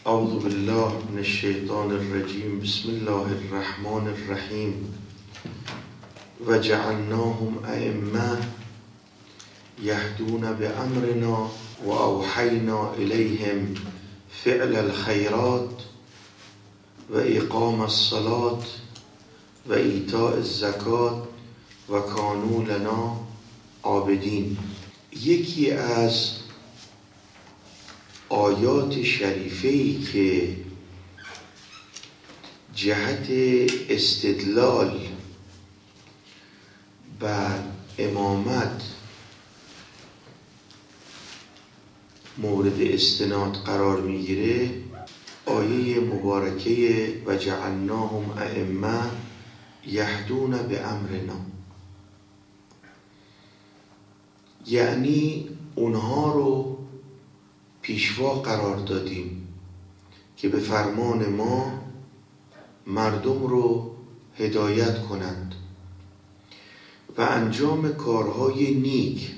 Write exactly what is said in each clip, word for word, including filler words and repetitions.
اعوذ بالله من الشیطان الرجیم. بسم الله الرحمن الرحیم. وجعلناهم ائمة یهدون بامرنا و اوحینا الیهم فعل الخیرات و اقام الصلاة و ایتاء الزکات و کانوا لنا عابدین. یکی از آیات شریفه‌ای که جهت استدلال بر امامت مورد استناد قرار میگیره آیه مبارکه و جعلناهم ائمة یهدون بامرنا، یعنی اونها رو پیشوا قرار دادیم که به فرمان ما مردم رو هدایت کنند و انجام کارهای نیک،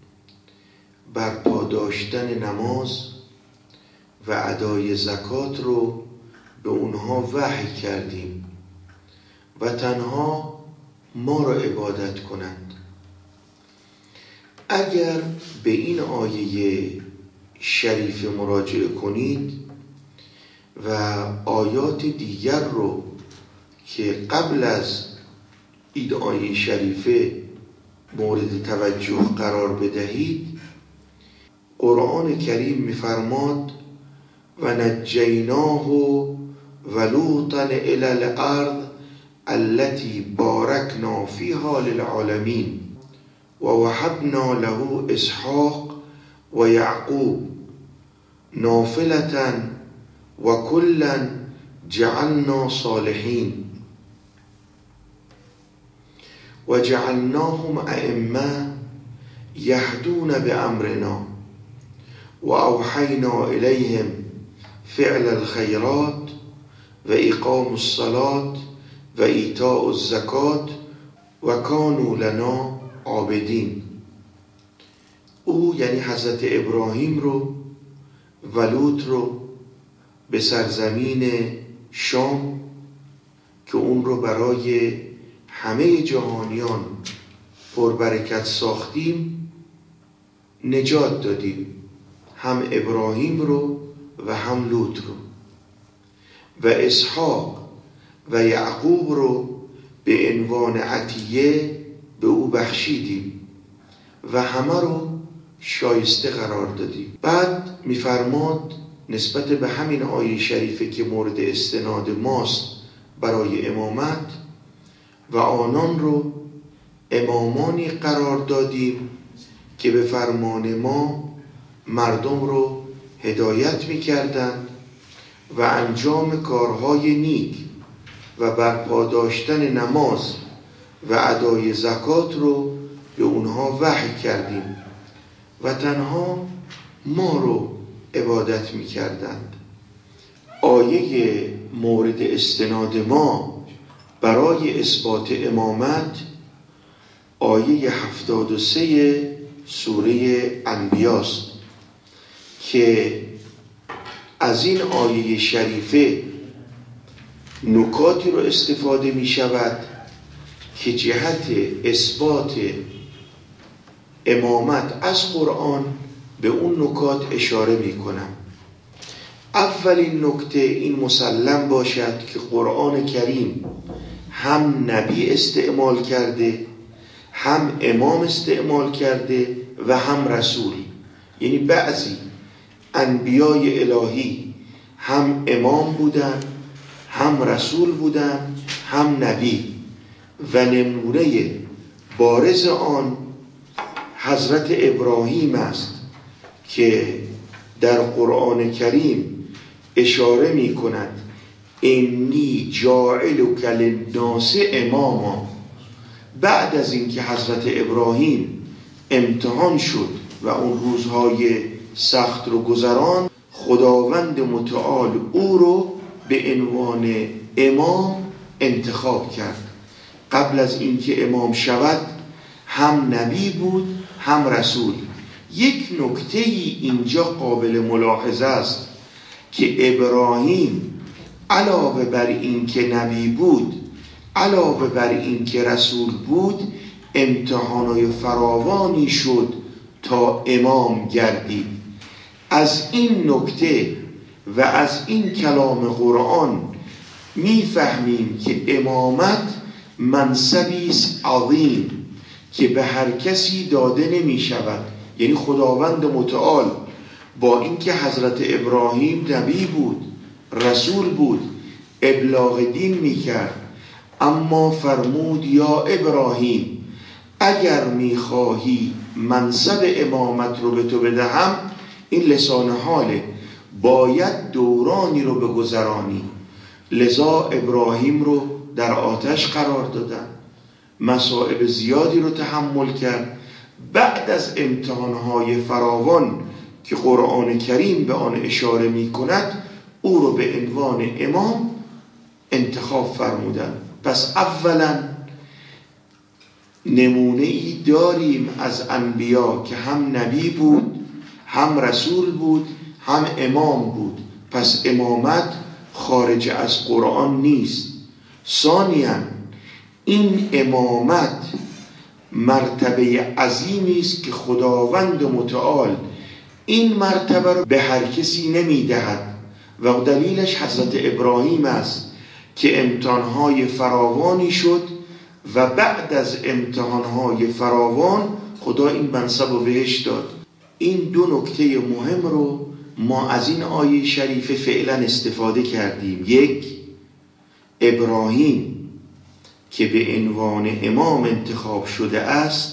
برپا داشتن نماز و ادای زکات رو به اونها وحی کردیم و تنها ما را عبادت کنند. اگر به این آیه شریف مراجعه کنید و آیات دیگر رو که قبل از این آیه شریفه مورد توجه قرار بدهید، قرآن کریم می‌فرماد و نجیناه و لوطا الی الارض التي بارکنا فیها للعالمین و وهبنا له اسحاق و یعقوب نافلة و کلا جعلنا صالحین و جعلناهم ائمة یهدون بامرنا و اوحینا الیهم فعل الخیرات و اقام الصلاة و ایتاء الزکات و کانوا لنا عابدین. او یعنی حضرت ابراهیم رو و لوط رو به سرزمین شام که اون رو برای همه جهانیان پربرکت ساختیم نجات دادیم، هم ابراهیم رو و هم لوط رو، و اسحاق و یعقوب رو به عنوان عطیه به او بخشیدیم و همه رو شایسته قرار دادیم. بعد میفرماد نسبت به همین آیه شریفه که مورد استناد ماست برای امامت، و آنان رو امامانی قرار دادیم که به فرمان ما مردم رو هدایت میکردند و انجام کارهای نیک و برپا داشتن نماز و ادای زکات رو به اونها وحی کردیم و تنها ما رو عبادت می کردند. آیه مورد استناد ما برای اثبات امامت آیه هفتاد و سه سوره انبیاست که از این آیه شریفه نکاتی رو استفاده می شود که جهت اثبات امامت از قرآن به اون نکات اشاره می کنم. اولین نکته این مسلم باشد که قرآن کریم هم نبی استعمال کرده، هم امام استعمال کرده و هم رسول. یعنی بعضی انبیای الهی هم امام بودن، هم رسول بودن، هم نبی، و نمونه بارز آن حضرت ابراهیم است که در قرآن کریم اشاره می کند انی جاعلک للناس اماما. بعد از اینکه حضرت ابراهیم امتحان شد و اون روزهای سخت رو گذران، خداوند متعال او رو به عنوان امام انتخاب کرد. قبل از اینکه امام شود هم نبی بود هم رسول. یک نکته اینجا قابل ملاحظه است. که ابراهیم علاوه بر این که نبی بود، علاوه بر این که رسول بود، امتحانای فراوانی شد تا امام گردید. از این نکته و از این کلام قرآن میفهمیم که امامت منصبی است عظیم که به هر کسی داده نمی شود. یعنی خداوند متعال با اینکه حضرت ابراهیم نبی بود، رسول بود، ابلاغ دین میکرد، اما فرمود یا ابراهیم اگر میخواهی منصب امامت رو به تو بدهم، این لسان حاله، باید دورانی رو بگذرانی. لذا ابراهیم رو در آتش قرار دادن، مصائب زیادی رو تحمل کرد. بعد از امتحانهای فراوان که قرآن کریم به آن اشاره می کند، او رو به عنوان امام انتخاب فرمودن. پس اولا نمونه ای داریم از انبیا که هم نبی بود، هم رسول بود، هم امام بود. پس امامت خارج از قرآن نیست. ثانیاً این امامت مرتبه عظیمی است که خداوند متعال این مرتبه رو به هر کسی نمی دهد و دلیلش حضرت ابراهیم است که امتحانهای فراوانی شد و بعد از امتحانهای فراوان خدا این منصب رو بهش داد. این دو نکته مهم رو ما از این آیه شریفه فعلا استفاده کردیم. یک، ابراهیم که به عنوان امام انتخاب شده است،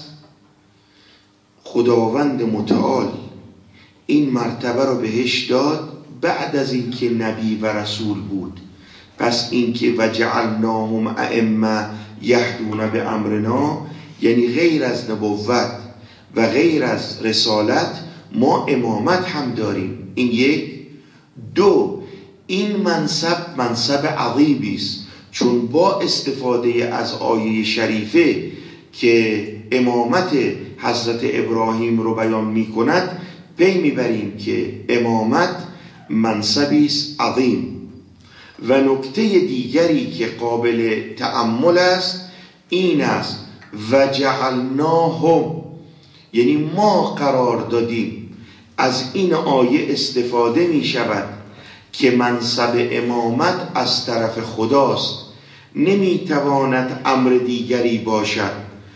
خداوند متعال این مرتبه رو بهش داد بعد از اینکه نبی و رسول بود. پس اینکه وجعلناهم ائمه یهدون بامرنا، یعنی غیر از نبوت و غیر از رسالت ما امامت هم داریم. این یک. دو، این منصب منصب عظیمی است، چون با استفاده از آیه شریفه که امامت حضرت ابراهیم رو بیان می کند پی میبریم که امامت منصبی است عظیم. و نکته دیگری که قابل تأمل است این است وجعلناهم، یعنی ما قرار دادیم. از این آیه استفاده می شود که منصب امامت از طرف خداست، نمی تواند امر دیگری باشد.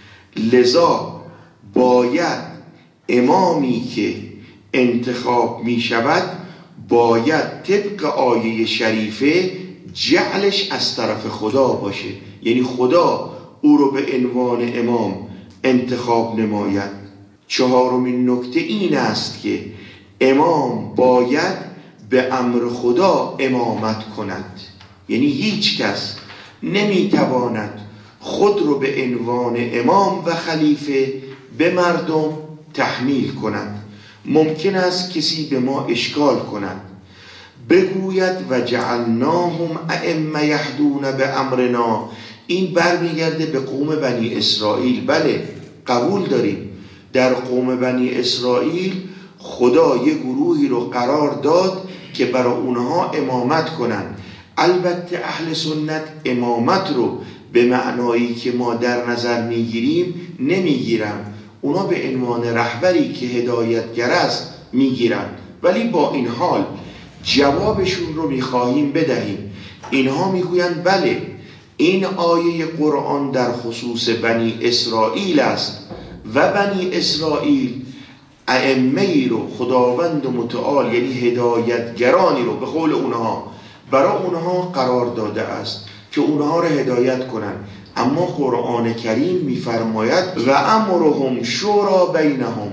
لذا باید امامی که انتخاب می شود باید طبق آیه شریفه جعلش از طرف خدا باشه، یعنی خدا او رو به عنوان امام انتخاب نماید. چهارمین نکته این است که امام باید به امر خدا امامت کند، یعنی هیچ کس نمیتواند خود رو به عنوان امام و خلیفه به مردم تحمیل کند. ممکن است کسی به ما اشکال کند، بگوید و جعلناهم ائمه یهدون بامرنا، این برمیگرده به قوم بنی اسرائیل. بله، قبول داریم در قوم بنی اسرائیل خدا یه گروهی رو قرار داد که برای اونها امامت کنن. البته اهل سنت امامت رو به معنایی که ما در نظر میگیریم نمیگیرن، اونا به عنوان رهبری که هدایتگر است میگیرن. ولی با این حال جوابشون رو میخواهیم بدهیم. اینها میگویند بله، این آیه قرآن در خصوص بنی اسرائیل است و بنی اسرائیل ائمه ای رو خداوند متعال یعنی هدایتگرانی رو به قول اونها برای اونها قرار داده است که اونها رو هدایت کنن. اما قرآن کریم میفرماید و امرهم شورا بینهم،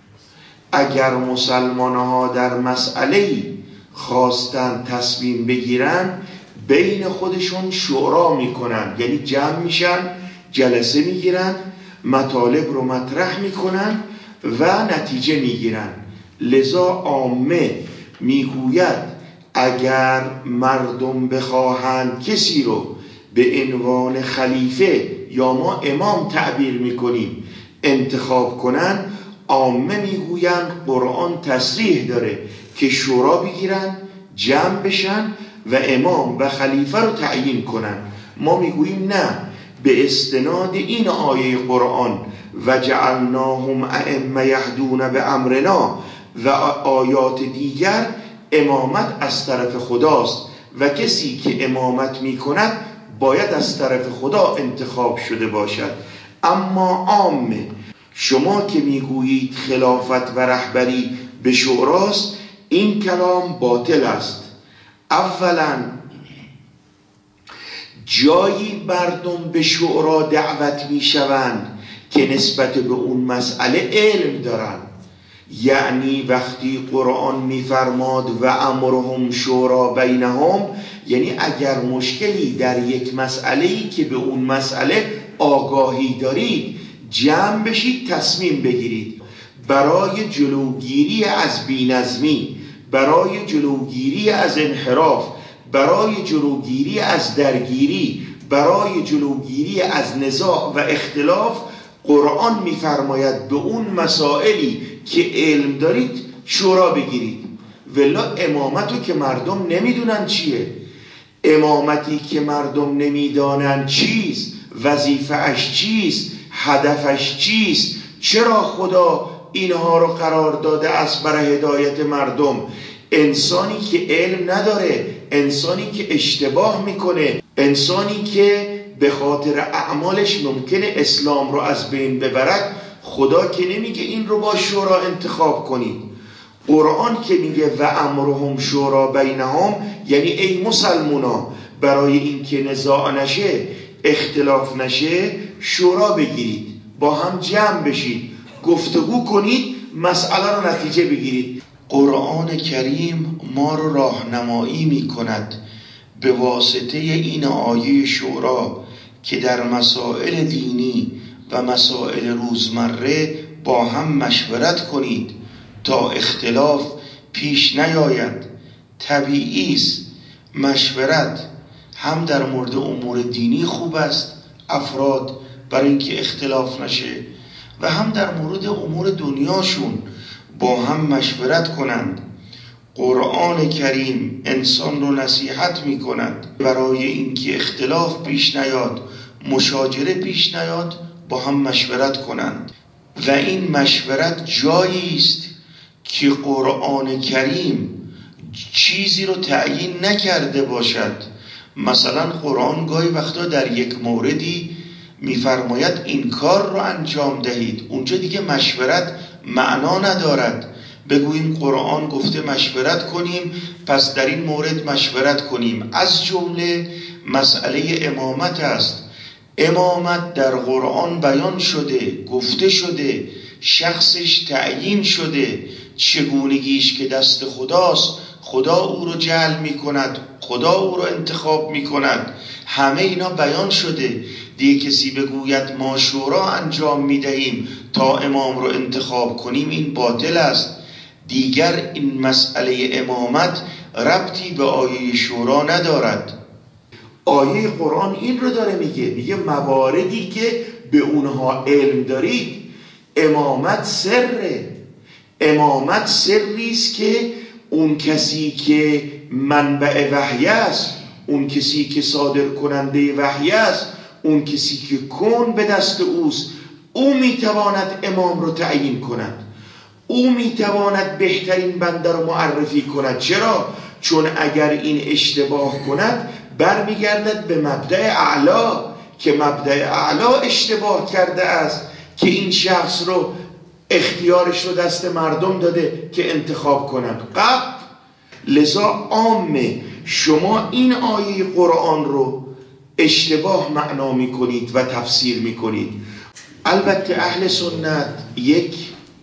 اگر مسلمان ها در مسئله خواستن تصمیم بگیرن بین خودشون شورا میکنن، یعنی جمع میشن، جلسه میگیرن، مطالب رو مطرح میکنن و نتیجه میگیرن. لذا عامه میگوید اگر مردم بخواهند کسی رو به عنوان خلیفه یا ما امام تعبیر میکنیم انتخاب کنن، عامه میگویند قرآن تصریح داره که شورا بگیرن، جمع بشن و امام و خلیفه رو تعیین کنن. ما میگوییم نه، به استناد این آیه قرآن و جعلناهم ائمه یهدون بامرنا و آیات دیگر، امامت از طرف خداست و کسی که امامت میکند باید از طرف خدا انتخاب شده باشد. اما عامه شما که میگویید خلافت و رهبری به شوراست، این کلام باطل است. اولا جایی مردم به شورا دعوت میشوند که نسبت به اون مسئله علم دارن، یعنی وقتی قرآن میفرماد و امرهم شورا بینهم، یعنی اگر مشکلی در یک مسئله‌ای که به اون مسئله آگاهی دارید جمع بشید تصمیم بگیرید. برای جلوگیری از بی‌نظمی، برای جلوگیری از انحراف، برای جلوگیری از درگیری، برای جلوگیری از نزاع و اختلاف، قرآن میفرماید به اون مسائلی که علم دارید شورا بگیرید. ولی امامتو که مردم نمیدونن چیه، امامتی که مردم نمیدانن چیست، وظیفه‌اش چیست، هدفش چیست، چرا خدا اینها رو قرار داده است برای هدایت مردم. انسانی که علم نداره، انسانی که اشتباه میکنه، انسانی که به خاطر اعمالش ممکنه اسلام رو از بین ببرد، خدا که نمیگه این رو با شورا انتخاب کنید. قرآن که میگه و امرهم شورا بینهم، یعنی ای مسلمونا برای این که نزاع نشه، اختلاف نشه، شورا بگیرید، با هم جمع بشید، گفتگو کنید، مسئله رو نتیجه بگیرید. قرآن کریم ما رو راهنمایی میکند به واسطه این آیه شورا که در مسائل دینی و مسائل روزمره با هم مشورت کنید تا اختلاف پیش نیاید. طبیعی است مشورت هم در مورد امور دینی خوب است افراد برای اینکه اختلاف نشه، و هم در مورد امور دنیاشون با هم مشورت کنند. قرآن کریم انسان رو نصیحت می کند برای اینکه اختلاف پیش نیاد، مشاجره پیش نیاد، با هم مشورت کنند. و این مشورت جایی است که قرآن کریم چیزی رو تعیین نکرده باشد. مثلا قرآن گاهی وقتا در یک موردی میفرماید این کار رو انجام دهید، اونجا دیگه مشورت معنا ندارد. بگوییم قرآن گفته مشورت کنیم، پس در این مورد مشورت کنیم. از جمله مسئله امامت است. امامت در قرآن بیان شده، گفته شده، شخصش تعیین شده، چگونگیش که دست خداست، خدا او رو جعل می کند، خدا او رو انتخاب می کند، همه اینا بیان شده. دیگه کسی بگوید ما شورا انجام می دهیم تا امام رو انتخاب کنیم، این باطل است. دیگر این مسئله امامت ربطی به آیه شورا ندارد. آیه قرآن این رو داره میگه، میگه مواردی که به اونها علم دارید، امامت سره. امامت سری است که اون کسی که منبع وحی است، اون کسی که صادر کننده وحی است، اون کسی که کون به دست اوست، او میتواند امام رو تعیین کند، او میتواند بهترین بنده رو معرفی کند. چرا؟ چون اگر این اشتباه کند برمیگردد به مبدأ اعلا، که مبدأ اعلا اشتباه کرده است که این شخص رو اختیارش رو دست مردم داده که انتخاب کنند. قبل لذا عامه شما این آیه قرآن رو اشتباه معنا میکنید و تفسیر میکنید. البته اهل سنت یک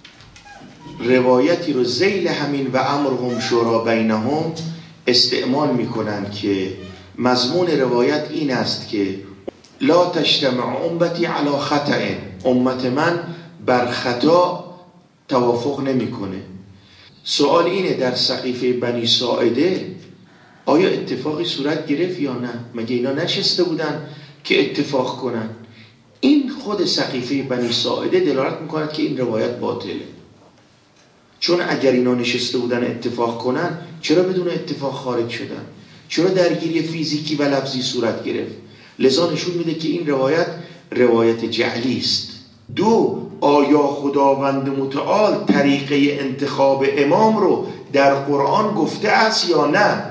روایتی رو ذیل همین و امرهم شورا بینهم استعمال میکنند که مضمون روایت این است که لا تجتمع امتی علی خطأ، امت من بر خطا توافق نمیکنه. سوال اینه در سقیفه بنی ساعده آیا اتفاقی صورت گرفت یا نه؟ مگه اینا نشسته بودن که اتفاق کنن؟ این خود سقیفه بنی ساعده دلالت میکند که این روایت باطله. چون اگر اینا نشسته بودن اتفاق کنن، چرا بدون اتفاق خارج شدن؟ چرا درگیری فیزیکی و لفظی صورت گرفت؟ لذا نشون میده که این روایت روایت جعلی است. دو، آیا خداوند متعال طریقه انتخاب امام رو در قرآن گفته است یا نه؟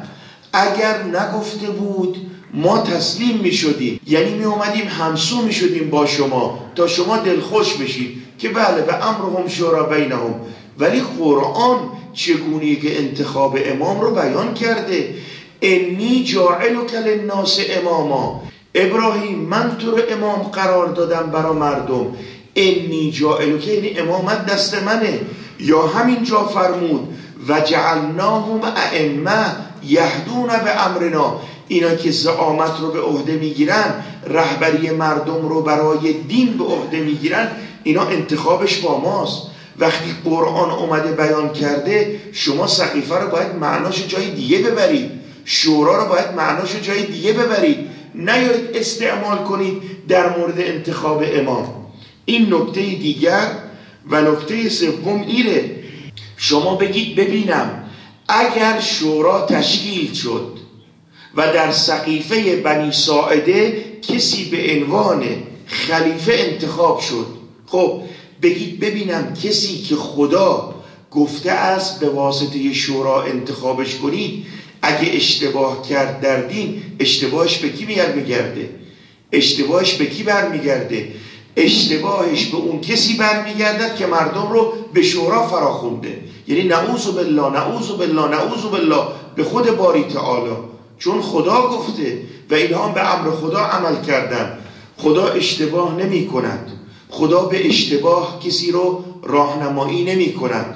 اگر نگفته بود ما تسلیم می شدیم، یعنی می اومدیم همسو می شدیم با شما تا شما دلخوش بشید که بله به امرهم شورا بینهم، ولی قرآن چگونی که انتخاب امام رو بیان کرده. انی جاعلک للناس اماما، ابراهیم من تو رو امام قرار دادم برا مردم. انی جاعلک یعنی امامت دست منه. یا همین جا فرمود و جعلناهم ائمه یهدون به امرنا، اینا که زعامت رو به عهده میگیرن، رهبری مردم رو برای دین به عهده میگیرن، اینا انتخابش با ماست. وقتی قرآن اومده بیان کرده، شما سقیفه رو باید معناش جای دیگه ببرید، شورا رو باید معناش جای دیگه ببرید، نیایید استعمال کنید در مورد انتخاب امام. این نکته دیگر. و نکته سوم اینه، شما بگید ببینم اگر شورا تشکیل شد و در سقیفه بنی ساعده کسی به عنوان خلیفه انتخاب شد، خب بگید ببینم کسی که خدا گفته است به واسطه شورا انتخابش کنید، اگه اشتباه کرد در دین، اشتباهش به کی برمیگرده؟ اشتباهش به کی برمیگرده؟ اشتباهش به اون کسی برمیگردد که مردم رو به شورا فراخونده. یعنی نعوذ بالله نعوذ بالله نعوذ بالله به خود باری تعالی، چون خدا گفته و اینها هم به امر خدا عمل کردن. خدا اشتباه نمی کند، خدا به اشتباه کسی رو راهنمایی نمی کند.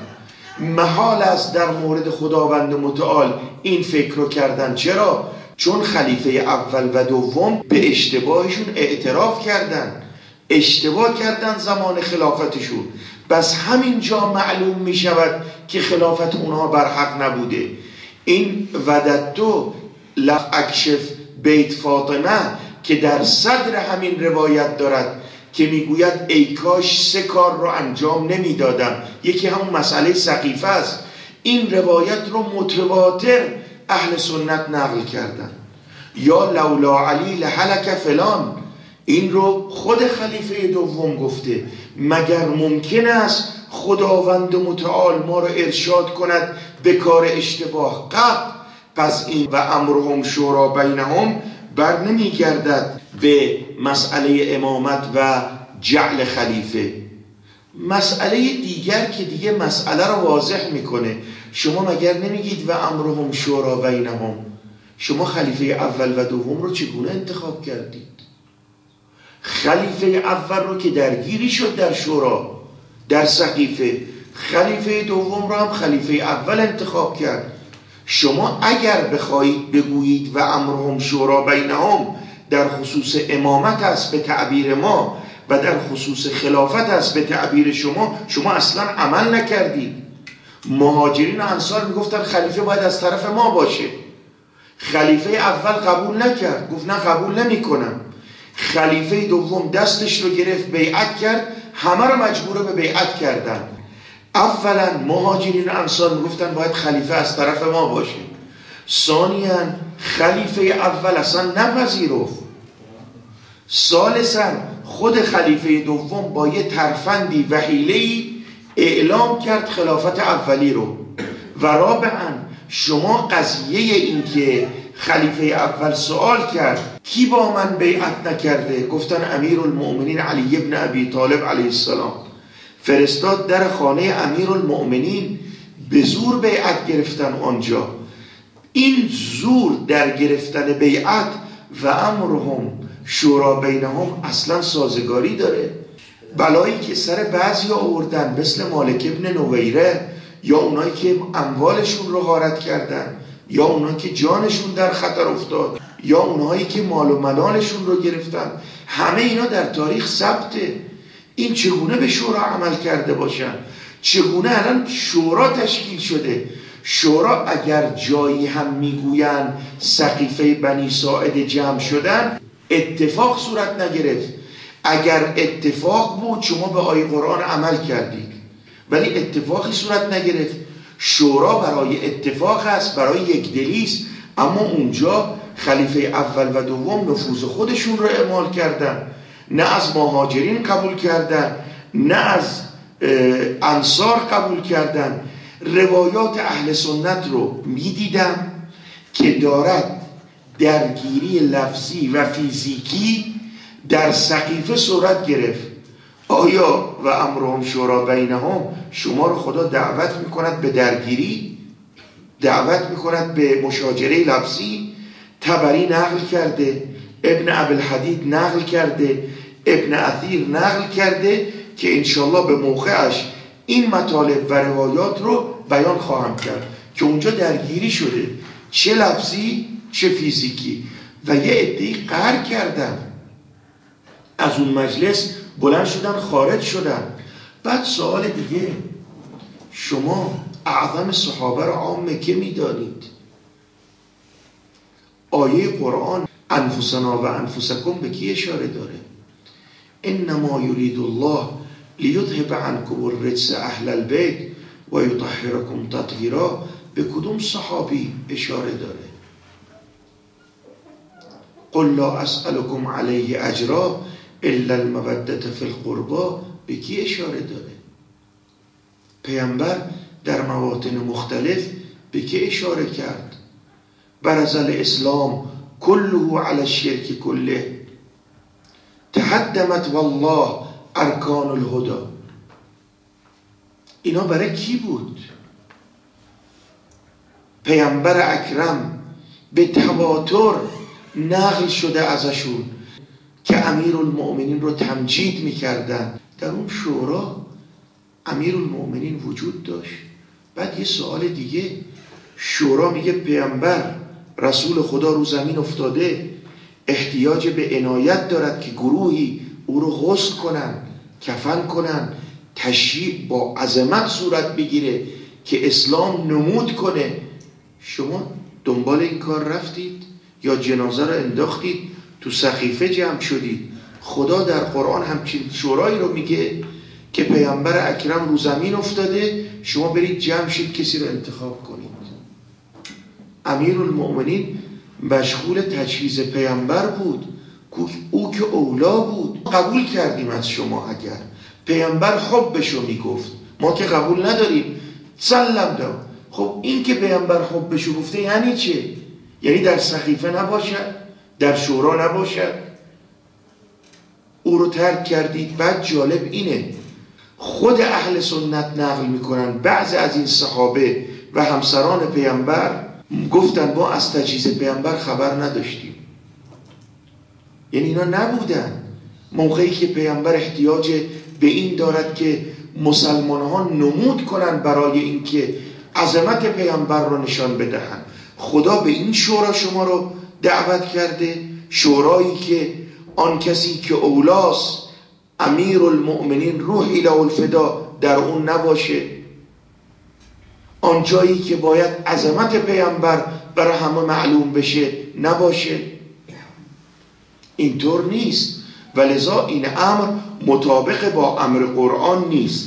محال است در مورد خداوند متعال این فکر رو کردن. چرا؟ چون خلیفه اول و دوم به اشتباهشون اعتراف کردن، اشتباه کردن زمان خلافتشون. بس همین جا معلوم می شود که خلافت اونها بر حق نبوده. این وددتو لف اکشف بیت فاطمه که در صدر همین روایت دارد که میگوید ای کاش سه کار رو انجام نمی دادم. یکی همون مسئله سقیفه است. این روایت رو متواتر اهل سنت نقل کردن. یا لولا علی لهلک فلان، این رو خود خلیفه دوم گفته. مگر ممکن است خداوند متعال ما رو ارشاد کند به کار اشتباه قط؟ پس این و امرهم شورا بینهم بر نمی گردد به مسئله امامت و جعل خلیفه. مسئله دیگر که دیگه مسئله رو واضح میکنه، شما مگر نمیگید و امرهم شورا بینهم؟ شما خلیفه اول و دوم رو چگونه انتخاب کردید؟ خلیفه اول رو که درگیری شد در شورا در سقیفه، خلیفه دوم رو هم خلیفه اول انتخاب کرد. شما اگر بخواهید بگویید و امرهم شورا بینهم در خصوص امامت است به تعبیر ما و در خصوص خلافت است به تعبیر شما، شما اصلا عمل نکردید. مهاجرین و انصار میگفتن خلیفه باید از طرف ما باشه. خلیفه اول قبول نکرد، گفت نه قبول نمی کنم. خلیفه دوم دستش رو گرفت بیعت کرد، همه رو مجبور به بیعت کردن. اولا مهاجرین و انصار میگفتن باید خلیفه از طرف ما باشه. ثانیاً خلیفه اول اصلا نپذیرفت. ثالثاً خود خلیفه دوم با یه ترفندی و حیله‌ای اعلام کرد خلافت اولی رو. و رابعاً شما قضیه این که خلیفه اول سوال کرد کی با من بیعت نکرده؟ گفتن امیرالمؤمنین علی ابن ابی طالب علیه السلام. فرستاد در خانه امیرالمؤمنین، به زور بیعت گرفتن آنجا. این زور در گرفتن بیعت و امرهم شورا بینهم اصلا سازگاری داره. بلایی که سر بعضی آوردن مثل مالک ابن نویره، یا اونایی که اموالشون رو غارت کردن، یا اونایی که جانشون در خطر افتاد، یا اونایی که مال و منالشون رو گرفتن، همه اینا در تاریخ ثبته. این چگونه به شورا عمل کرده باشن؟ چگونه الان شورا تشکیل شده؟ شورا اگر جایی هم میگوین سقیفه بنی ساعده جمع شدن، اتفاق صورت نگرفت. اگر اتفاق بود شما به آیه قرآن عمل کردید. ولی اتفاقی صورت نگرفت. شورا برای اتفاق است، برای یکدلی است، اما اونجا خلیفه اول و دوم نفوذ خودشون رو اعمال کردن، نه از مهاجرین قبول کردن، نه از انصار قبول کردن. روایات اهل سنت رو میدیدم که دارد درگیری لفظی و فیزیکی در سقیفه صورت گرفت. آیا و امرهم شورا بینهم شما رو خدا دعوت میکند به درگیری؟ دعوت میکند به مشاجره لفظی؟ طبری نقل کرده، ابن ابوالحدید نقل کرده، ابن اثیر نقل کرده که انشالله به موقعش این مطالب و روایات رو بیان خواهم کرد که اونجا درگیری شده، چه لفظی چه فیزیکی، و یه عده‌ای قهر کردن، از اون مجلس بلند شدن خارج شدن. بعد سوال دیگه، شما اعظم صحابه رو عامه که میدانید؟ آیه قرآن انفسنا و انفسکم به کی اشاره داره؟ انما یرید الله لیذهب عنکم الرجس اهل البیت و یطهرکم تطهیرا. به کدوم صحابی اشاره داره؟ قل لا اسألكم علیه اجرا الا المودة فی القربا. به کی اشاره داره؟ پیامبر در مواطن مختلف به کی اشاره کرد؟ برز الاسلام كله على الشرك كله، تهدمت والله ارکان الهدى. اینا برای کی بود؟ پیامبر اکرم به تواتر نقل شده ازشون که امیرالمؤمنین رو تمجید میکردن. در اون شورا امیرالمؤمنین وجود داشت. بعد یه سوال دیگه، شورا میگه پیامبر رسول خدا رو زمین افتاده، احتیاج به عنایت دارد که گروهی او رو غسل کنن، کفن کنن، تشییع با عظمت صورت بگیره که اسلام نمود کنه. شما دنبال این کار رفتید یا جنازه رو انداختید تو سقیفه جمع شدید؟ خدا در قرآن همچین شورایی رو میگه که پیامبر اکرم رو زمین افتاده، شما برید جمع شید کسی رو انتخاب کنید. امیرالمؤمنین مشغول تجهیز پیامبر بود، او که اولا بود. قبول کردیم از شما، اگر پیامبر حبشو میگفت ما که قبول نداریم، سلم دام. خب این که پیامبر حبشو گفته یعنی چه؟ یعنی در سقیفه نباشد، در شورا نباشد، او رو ترک کردید. بعد جالب اینه خود اهل سنت نقل میکنن بعضی از این صحابه و همسران پیامبر گفتن ما از تجهیز پیامبر خبر نداشتیم. یعنی اینا نبودن موقعی که پیامبر احتیاج به این دارد که مسلمان ها نمود کنن برای اینکه عظمت پیامبر رو نشان بدهن. خدا به این شورا شما رو دعوت کرده، شورایی که آن کسی که اولاست امیرالمؤمنین روحی له الفدا در اون نباشه، آن جایی که باید عظمت پیامبر برای همه معلوم بشه نباشه. اینطور نیست، ولذا این امر مطابق با امر قرآن نیست.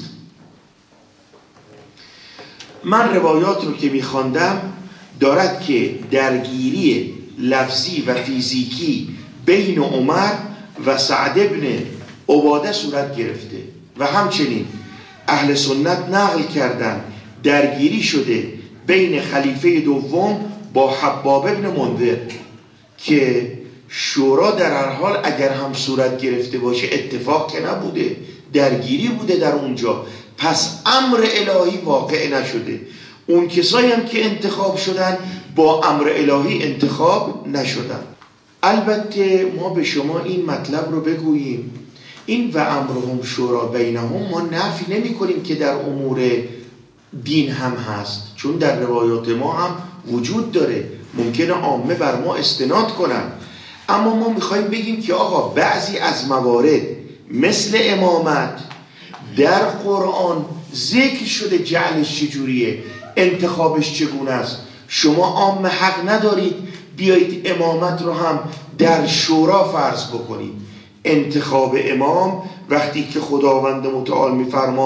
من روایات رو که میخواندم دارد که درگیری لفظی و فیزیکی بین عمر و سعد ابن عباده صورت گرفته و همچنین اهل سنت نقل کردن درگیری شده بین خلیفه دوم با حباب ابن منذر که شورا در هر حال اگر هم صورت گرفته باشه اتفاق که نبوده، درگیری بوده در اونجا، پس امر الهی واقع نشده. اون کسایی هم که انتخاب شدن با امر الهی انتخاب نشدن. البته ما به شما این مطلب رو بگوییم، این و امرهم شورا بینهم ما نفی نمی کنیم که در امور دین هم هست، چون در روایات ما هم وجود داره، ممکنه عامه بر ما استناد کنن. اما ما میخوایم بگیم که آقا بعضی از موارد مثل امامت در قرآن ذکر شده، جعلش چجوریه، انتخابش چگونه است. شما عام حق ندارید بیایید امامت رو هم در شورا فرض بکنید. انتخاب امام وقتی که خداوند متعال میفرماد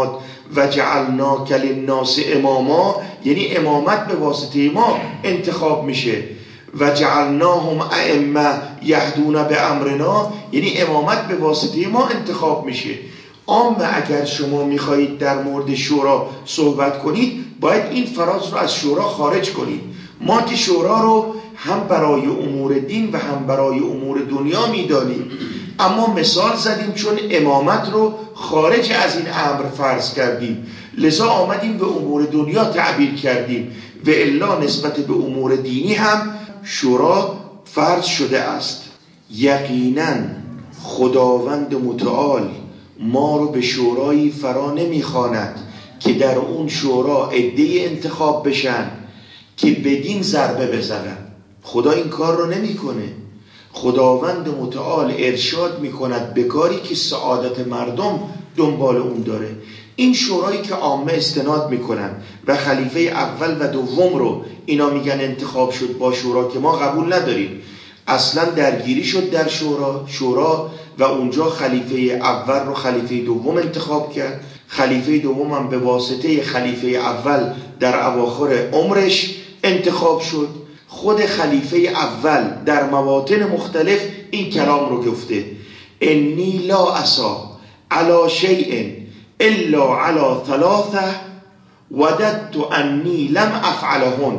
و جعلناک للناس اماما، یعنی امامت به واسطه ما انتخاب میشه. و جعلناهم ائمه یهدون بامرنا، یعنی امامت به واسطه ما انتخاب میشه. عامه اگر شما میخواهید در مورد شورا صحبت کنید باید این فراز رو از شورا خارج کنید. ما که شورا رو هم برای امور دین و هم برای امور دنیا میدانیم، اما مثال زدیم چون امامت رو خارج از این امر فرض کردیم، لذا آمدیم به امور دنیا تعبیر کردیم و الا نسبت به امور دینی هم شورا فرض شده است. یقینا خداوند متعال ما رو به شورایی فرا نمیخواند که در اون شورا عده‌ای انتخاب بشن که بدین ضربه بزنن. خدا این کار رو نمیکنه. خداوند متعال ارشاد میکند به کاری که سعادت مردم دنبال اون داره. این شورایی که عامه استناد میکنن و خلیفه اول و دوم رو اینا میگن انتخاب شد با شورا، که ما قبول نداریم. اصلا درگیری شد در شورا شورا و اونجا خلیفه اول رو خلیفه دوم انتخاب کرد. خلیفه دوم هم به واسطه خلیفه اول در اواخر عمرش انتخاب شد. خود خلیفه اول در مواطن مختلف این کلام رو گفته: انی لا اسا علی شیء الا علی ثلاثه وددت انی لم افعلهن.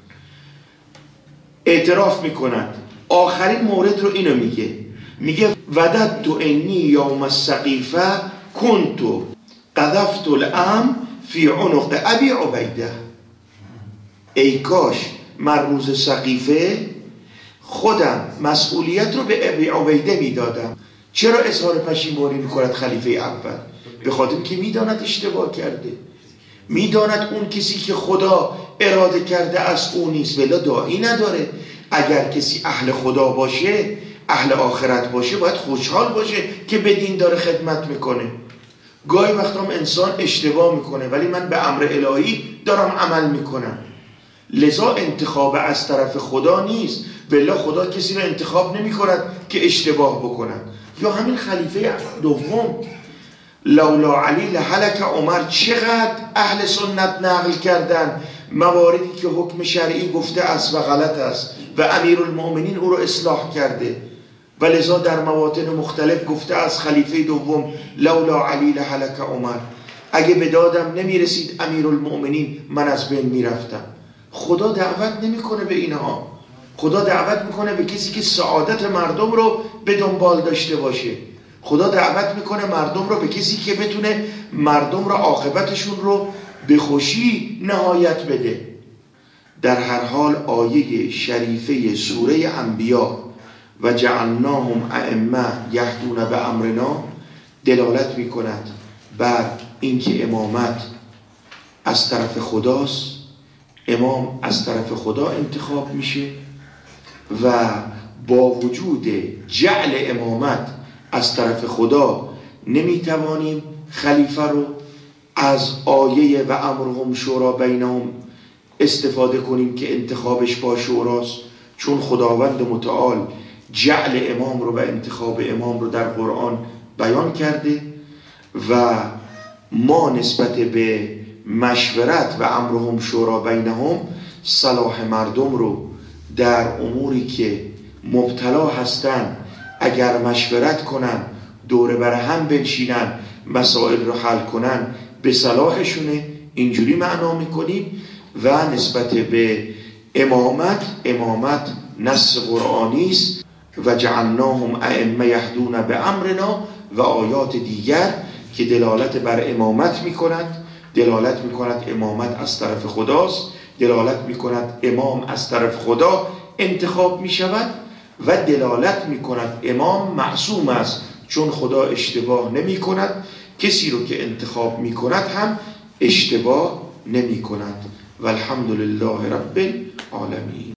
اعتراف میکند. آخرین مورد رو اینو میگه، میگه وددت انی یوم السقیفه کنت قذفت الام فی عنق ابی عبیده. ای کاش من روز سقیفه خودم مسئولیت رو به ابی عبیده میدادم. چرا اظهار پشیمانی میکند خلیفه اول؟ به خاطر که میداند اشتباه کرده، میداند اون کسی که خدا اراده کرده از اون نیست، ولی داعی نداره. اگر کسی اهل خدا باشه، اهل آخرت باشه، باید خوشحال باشه که به دین داره خدمت میکنه. گاهی وقتا هم انسان اشتباه میکنه ولی من به امر الهی دارم عمل میکنم. لذا انتخاب از طرف خدا نیست، ولی خدا کسی رو انتخاب نمی کند که اشتباه بکنن. یا همین خلیفه دوم، لولا علی لهلک عمر، چقدر اهل سنت نقل کردن مواردی که حکم شرعی گفته است و غلط است و امیرالمؤمنین او رو اصلاح کرده، و لذا در مواطن مختلف گفته از خلیفه دوم لولا علی لهلک عمر، اگه به دادم نمی رسید امیرالمؤمنین من از بین می رفتم. خدا دعوت نمی کنه به اینها. خدا دعوت میکنه به کسی که سعادت مردم رو به دنبال داشته باشه. خدا دعوت میکنه مردم رو به کسی که بتونه مردم رو عاقبتشون رو به خوشی نهایت بده. در هر حال آیه شریفه سوره انبیا و جعلناهم ائمه یهدون بامرنا دلالت میکند بر اینکه امامت از طرف خداست. امام از طرف خدا انتخاب میشه و با وجود جعل امامت از طرف خدا نمیتوانیم خلیفه رو از آیه و امرهم شورا بینهم استفاده کنیم که انتخابش با شوراست، چون خداوند متعال جعل امام رو و انتخاب امام رو در قرآن بیان کرده و ما نسبت به مشورت و امرهم شورا بینهم صلاح مردم رو در اموری که مبتلا هستن اگر مشورت کنن، دوره بر هم بنشینن، مسائل رو حل کنن، به صلاحشونه، اینجوری معنا میکنیم. و نسبت به امامت، امامت نص قرآنی است و جعلناهم ائمه یهدون بامرنا و آیات دیگر که دلالت بر امامت میکند. دلالت میکند امامت از طرف خداست، دلالت میکند امام از طرف خدا انتخاب میشود و دلالت میکند امام معصوم است، چون خدا اشتباه نمی کند، کسی رو که انتخاب میکند هم اشتباه نمی کند. و الحمدلله رب العالمین.